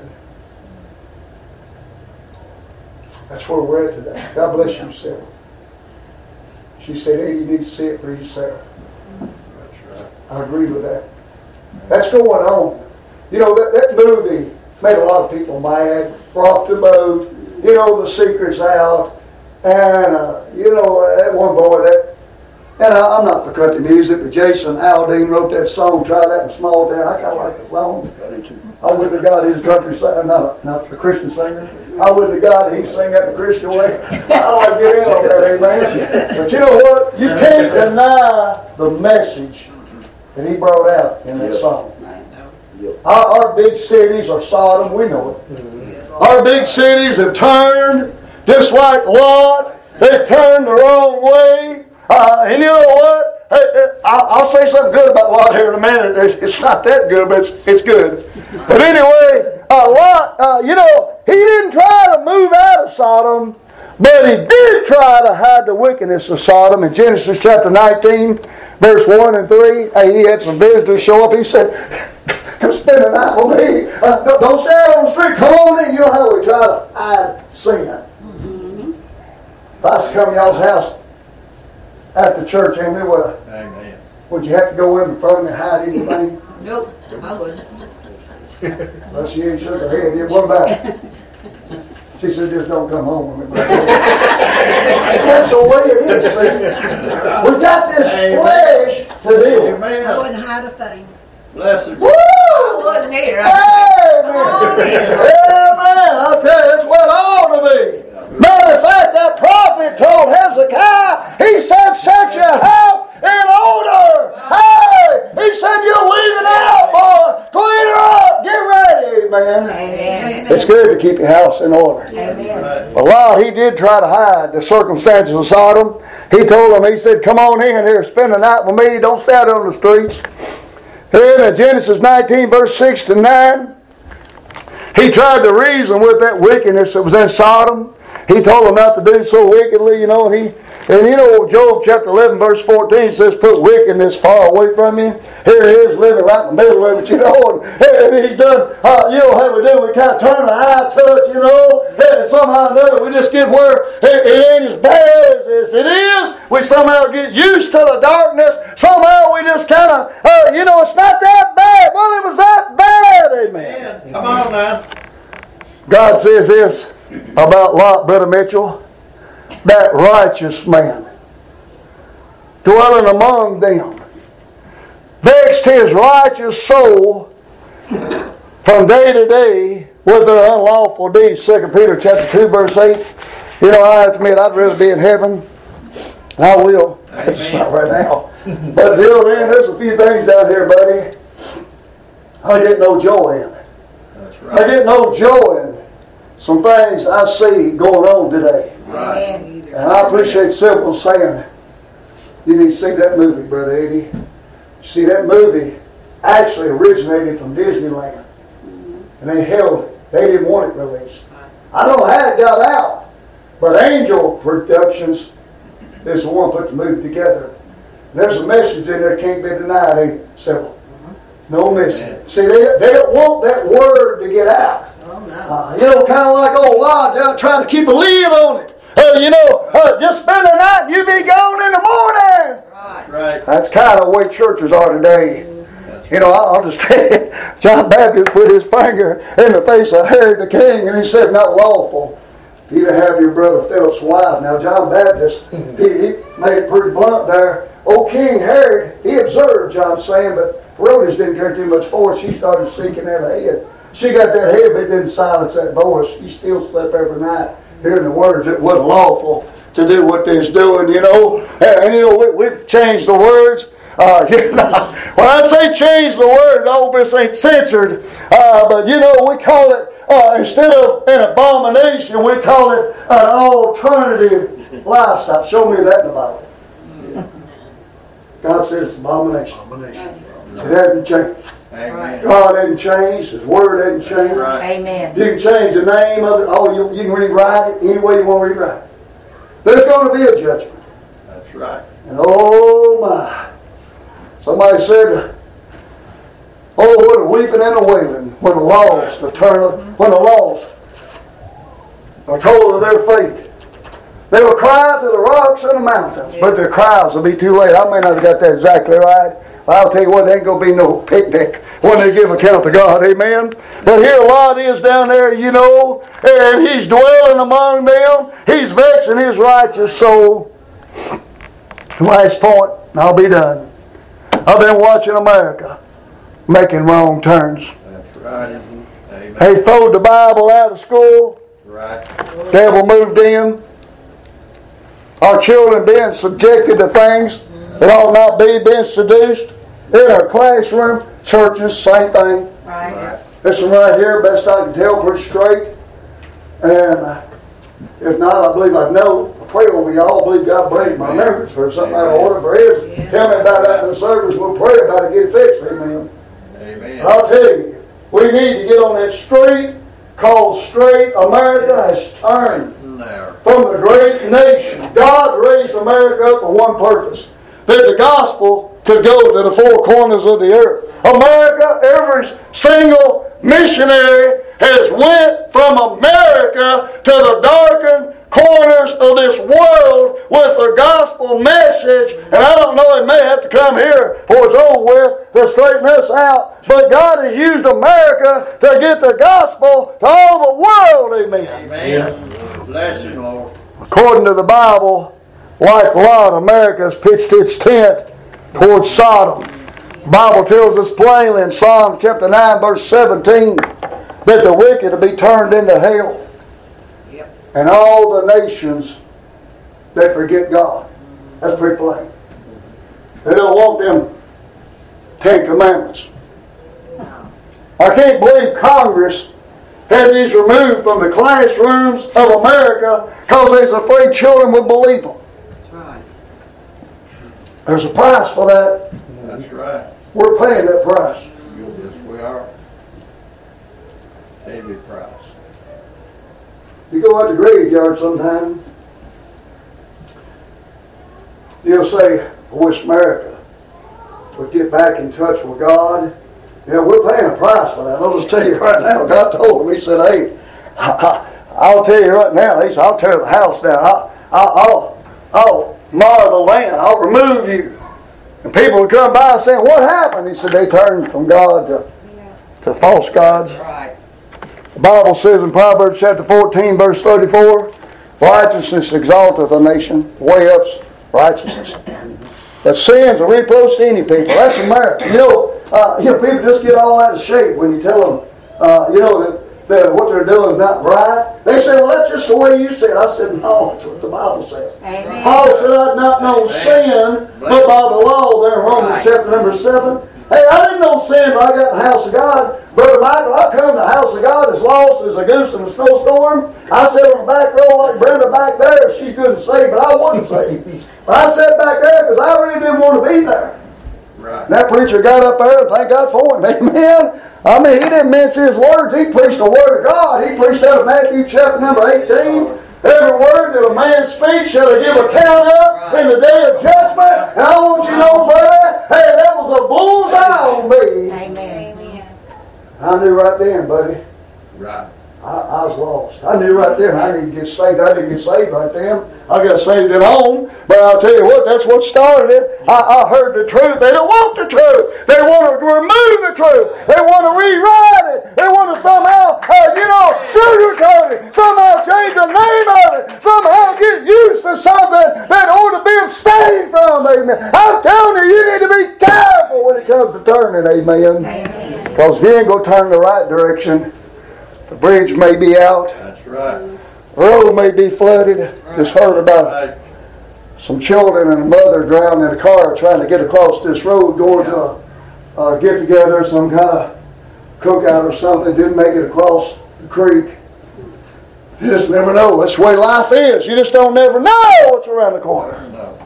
Speaker 1: That's where we're at today. God bless you, Sybil. She said, hey, you need to see it for yourself.
Speaker 4: That's right.
Speaker 1: I agree with that. That's going on. You know, that, that movie made a lot of people mad, rocked the boat, you know, the secret's out. And, uh, you know, that one boy, that, and I, I'm not for country music, but Jason Aldean wrote that song, Try That in a Small Town. I kind of like the song. I wouldn't have got his country singer, not, not a Christian singer. I wouldn't have got he'd sing that the Christian way. I don't like to get in on that, amen. But you know what? You can't deny the message that he brought out in that song. Our, our big cities are Sodom, we know it. Our big cities have turned, just like Lot, they've turned the wrong way. Uh, and you know what? Hey, I'll, I'll say something good about Lot here in a minute. It's, it's not that good, but it's, it's good. But anyway, uh, Lot, uh, you know, he didn't try to move out of Sodom, but he did try to hide the wickedness of Sodom. In Genesis chapter nineteen, verse one and three, hey, he had some visitors show up. He said, come spend the night with me. Uh, don't, don't stay out on the street. Come on in. You know how we try to hide sin. Mm-hmm. If I was to come to y'all's house after church, amen, would, I,
Speaker 4: Amen.
Speaker 1: would you have to go in in front of me and hide anything?
Speaker 2: Nope, I wouldn't.
Speaker 1: Well, she ain't shook her head. Yeah, what about it? She said, just don't come home with me. That's the way it is, see. We've got this flesh to deal with.
Speaker 2: I
Speaker 4: Amen.
Speaker 2: wouldn't hide a thing.
Speaker 4: Blessed.
Speaker 1: Woo!
Speaker 2: I wouldn't either.
Speaker 1: Amen. Amen. I'll tell you, that's what it ought to be. Matter of fact, that prophet told Hezekiah, he said, set your house in order. Hey, he said, you're leaving out, boy. Clean her up. Get ready. Amen.
Speaker 2: Amen.
Speaker 1: It's good to keep your house in order.
Speaker 2: Amen.
Speaker 1: But Lot, he did try to hide the circumstances of Sodom. He told them, he said, come on in here, spend the night with me. Don't stay out on the streets. Here in Genesis nineteen, verse six to nine, he tried to reason with that wickedness that was in Sodom. He told them not to do so wickedly, you know, and he, and you know, Job chapter eleven, verse fourteen says, put wickedness far away from you. Here he is living right in the middle of it, you know, and, and he's done, uh, you know how we do, we kind of turn the eye touch, you know, and somehow or another we just get where it, it ain't as bad as, as it is. We somehow get used to the darkness. Somehow we just kind of, uh, you know, it's not that bad. Well, it was that bad, amen.
Speaker 4: Come on now.
Speaker 1: God says this about Lot, Brother Mitchell, that righteous man dwelling among them vexed his righteous soul from day to day with their unlawful deeds. Second Peter chapter two, verse eight. You know, I have to admit, I'd rather be in heaven. I will. It's not right now. But till then, there's a few things down here, buddy, I get no joy in.
Speaker 4: That's
Speaker 1: I
Speaker 4: right.
Speaker 1: get no joy in some things I see going on today.
Speaker 4: Right.
Speaker 1: And I appreciate Sybil saying, you need to see that movie, Brother Eddie. See, that movie actually originated from Disneyland. And they held it. They didn't want it released. I don't know how it got out. But Angel Productions is the one who put the movie together. And there's a message in there that can't be denied, ain't it, Sybil? No message. See, they, they don't want that word to get out.
Speaker 2: Oh, no.
Speaker 1: Uh, you know, kind of like old Lodge out trying to keep a lid on it. Uh, you know, uh, just spend the night and you be gone in the morning.
Speaker 2: Right.
Speaker 4: Right.
Speaker 1: That's kind of the way churches are today. You know, I'll just tell you, John Baptist put his finger in the face of Herod the king and he said, not lawful for you to have your brother Philip's wife. Now, John Baptist, he, he made it pretty blunt there. Old King Herod, he observed John saying, but Herodias didn't care too much for it. She started seeking that head. She got that head, but it didn't silence that voice. She still slept every night hearing the words. It wasn't lawful to do what they's doing, you know. And, and you know, we, we've changed the words. Uh, you know, when I say change the word, all this ain't censored. Uh, but you know, we call it, uh, instead of an abomination, we call it an alternative lifestyle. Show me that in the Bible. God said it's abomination.
Speaker 7: Abomination.
Speaker 1: It hasn't changed.
Speaker 4: Amen.
Speaker 1: God hasn't changed. His word hasn't changed.
Speaker 4: Right.
Speaker 2: Amen.
Speaker 1: You can change the name of it. Oh, you, you can rewrite it any way you want to rewrite it. There's going to be a judgment.
Speaker 4: That's right.
Speaker 1: And oh my. Somebody said, oh, what a weeping and a wailing when the lost have turned, when the lost are told of their fate. They will cry to the rocks and the mountains, but their cries will be too late. I may not have got that exactly right, but I'll tell you what, there ain't going to be no picnic when they give account to God, amen? But here Lot is down there, you know, and he's dwelling among them. He's vexing his righteous soul. Last point, and I'll be done. I've been watching America making wrong turns.
Speaker 4: That's right. Amen.
Speaker 1: They throwed the Bible out of school.
Speaker 4: Right.
Speaker 1: Devil moved in. Our children being subjected to things that ought not be, being seduced. In our classroom, churches, same thing.
Speaker 2: Right.
Speaker 1: This one right here, best I can tell, pretty straight. And uh, if not, I believe I know. I pray over y'all. I believe God brings my remembrance for something out of order for His.
Speaker 2: Yeah.
Speaker 1: Tell me about that in the service. We'll pray about it, get it fixed. Amen.
Speaker 4: Amen.
Speaker 1: And I'll tell you, we need to get on that street called straight. America has turned
Speaker 4: There.
Speaker 1: from the great nation. God raised America up for one purpose, that the gospel could go to the four corners of the earth. America, every single missionary has went from America to the darkened corners of this world with the gospel message. And I don't know, it may have to come here before it's over with to straighten us out. But God has used America to get the gospel to all the world. Amen.
Speaker 4: Amen. Bless you, Lord.
Speaker 1: According to the Bible, like Lot, America has pitched its tent towards Sodom. The Bible tells us plainly in Psalm chapter nine, verse seventeen, that the wicked will be turned into hell.
Speaker 2: Yep.
Speaker 1: And all the nations that forget God. That's pretty plain. They don't want them Ten Commandments. I can't believe Congress had these removed from the classrooms of America because they was afraid children would believe them.
Speaker 2: That's right.
Speaker 1: There's a price for that.
Speaker 4: That's right.
Speaker 1: We're paying that price.
Speaker 4: Yes, we are. Heavy price.
Speaker 1: You go out the graveyard sometime, you'll say, I wish America would get back in touch with God. You know, we're paying a price for that. I'll just tell you right now, God told him, He said, hey, I, I, I'll tell you right now, He said, I'll tear the house down. I'll, I'll, I'll, I'll mar the land. I'll remove you. And people would come by saying, what happened? He said, they turned from God to, to false gods.
Speaker 2: Right.
Speaker 1: The Bible says in Proverbs chapter fourteen, verse thirty-four, righteousness exalteth a nation, way up's righteousness. But sin's a reproach to any people. That's America. You know, uh, you know, people just get all out of shape when you tell them uh, you know, that, that what they're doing is not right. They say, well, that's just the way you said. I said, no, that's what the Bible says.
Speaker 5: Amen.
Speaker 1: Paul said, I've not known sin but by the law there in Romans chapter number seven. Hey, I didn't know sin, but I got in the house of God. Brother Michael, I come to the house of God as lost as a goose in a snowstorm. I sat on the back row like Brenda back there. She's good and saved, but I wasn't saved. But I sat back there because I really didn't want to be there.
Speaker 4: Right.
Speaker 1: And that preacher got up there, and thank God for him. Amen. I mean, he didn't mince his words. He preached the Word of God. He preached out of Matthew chapter number eighteen. Every word that a man speaks shall he give account of in the day of judgment. And I want you to know, brother, hey, that was a bullseye on me.
Speaker 5: Amen.
Speaker 1: I knew right then, buddy,
Speaker 4: Right.
Speaker 1: I, I was lost. I knew right then I needed to get saved. I didn't get saved right then. I got saved at home. But I'll tell you what, that's what started it. I, I heard the truth. They don't want the truth. They want to remove the truth. They want to rewrite it. They want to somehow, uh, you know, sugarcoat it. Somehow change the name of it. Somehow get used to something that ought to be abstained from. Amen. I'm telling you, you need to be careful when it comes to turning. Amen. Because if you ain't going to turn the right direction, the bridge may be out.
Speaker 4: That's right.
Speaker 1: The road may be flooded. Just heard about
Speaker 4: Right.
Speaker 1: some children and a mother drowned in a car trying to get across this road going to a, a get-together, some kind of cookout or something. Didn't make it across the creek. You just never know. That's the way life is. You just don't never know what's around the corner.
Speaker 4: No.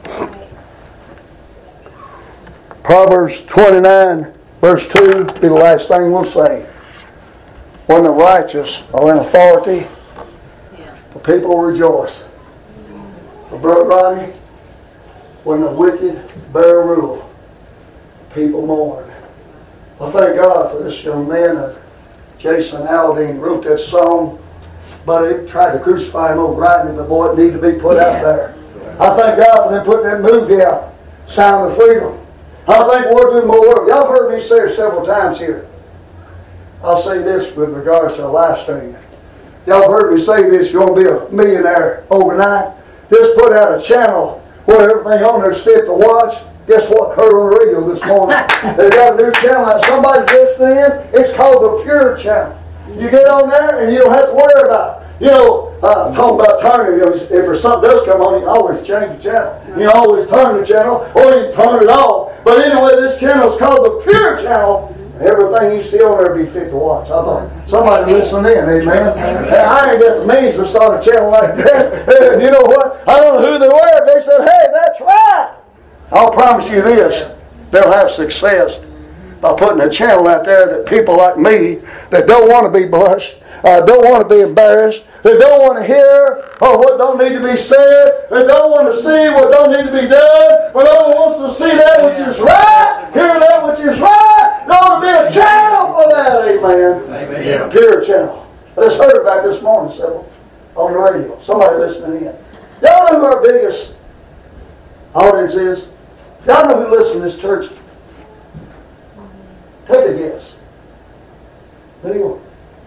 Speaker 1: Proverbs twenty-nine, verse two, be the last thing we'll say. When the righteous are in authority, the people rejoice. But Brother Ronnie, when the wicked bear rule, people mourn. I thank God for this young man. Uh, Jason Aldean wrote that song, but they tried to crucify him over writing it, but boy, it needed to be put out there. I thank God for them putting that movie out, Sound of Freedom. I think we'll do more work. Y'all heard me say it several times here. I'll say this with regards to a live stream. Y'all heard me say this, you're going to be a millionaire overnight. Just put out a channel where everything on there is fit to watch. Guess what? Heard on the radio this morning. They got a new channel that somebody's listening in. It's called the Pure Channel. You get on there and you don't have to worry about it. You know, uh, talking about turning, you know, if there's something does come on, you can always change the channel. You can always turn the channel, or you can turn it off. But anyway, this channel is called the Pure Channel. Everything you see on there be fit to watch. I thought, somebody listen in, amen. And I ain't got the means to start a channel like that. And you know what? I don't know who they were. They said, hey, that's right. I'll promise you this. They'll have success by putting a channel out there that people like me that don't want to be blushed, uh, don't want to be embarrassed, that don't want to hear or what don't need to be said, that don't want to see what don't need to be done, but only wants to see that which is right, hear that which is right. There ought to be a channel for that, amen.
Speaker 4: Amen.
Speaker 1: A pure channel. I just heard about this morning, several, on the radio. Somebody listening in. Y'all know who our biggest audience is? Y'all know who listens to this church? Take a guess. New York.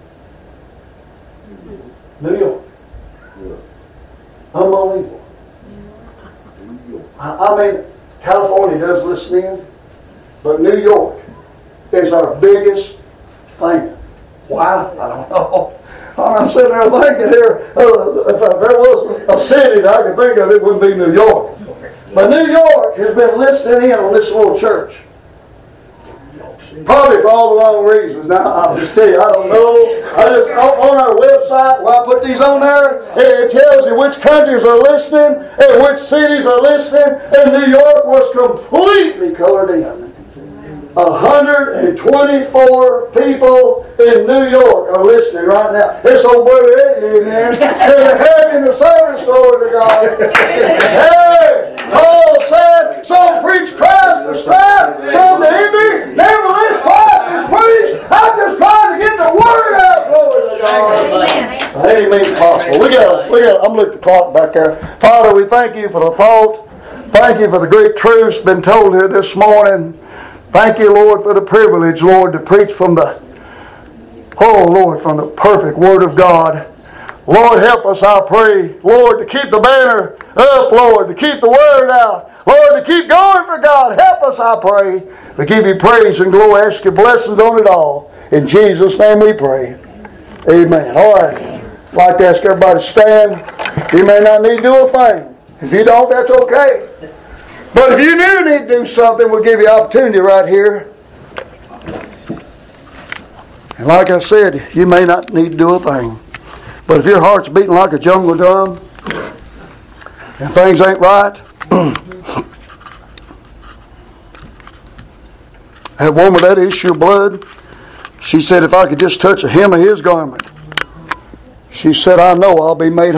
Speaker 1: New York. Unbelievable. I, I mean, California does listen in, but New York is our biggest fan. Why? I don't know. I'm sitting there thinking here, uh, if there was a city that I could think of, it wouldn't be New York. But New York has been listening in on this little church. Probably for all the wrong reasons. Now, I'll just tell you, I don't know. I just, on our website, where I put these on there, it tells you which countries are listening and which cities are listening. And New York was completely colored in. one hundred twenty-four people in New York are listening right now. It's old brother Eddie, man. They're having the service, glory to God. Hey, Paul said, some preach Christ for strife, some to envy. Nevertheless, Christ is preached. I'm just trying to get the word out, glory to God. Any means possible. We got, we got. I'm looking at the clock back there. Father, we thank you for the thought. Thank you for the great truths been told here this morning. Thank you, Lord, for the privilege, Lord, to preach from the, oh, Lord, from the perfect Word of God. Lord, help us, I pray, Lord, to keep the banner up, Lord, to keep the Word out. Lord, to keep going for God. Help us, I pray. We give you praise and glory. Ask your blessings on it all. In Jesus' name we pray. Amen. All right. I'd like to ask everybody to stand. You may not need to do a thing. If you don't, that's okay. But if you do need to do something, we'll give you opportunity right here. And like I said, you may not need to do a thing. But if your heart's beating like a jungle drum and things ain't right, that woman with that issue of blood, she said if I could just touch a hem of his garment, she said, I know I'll be made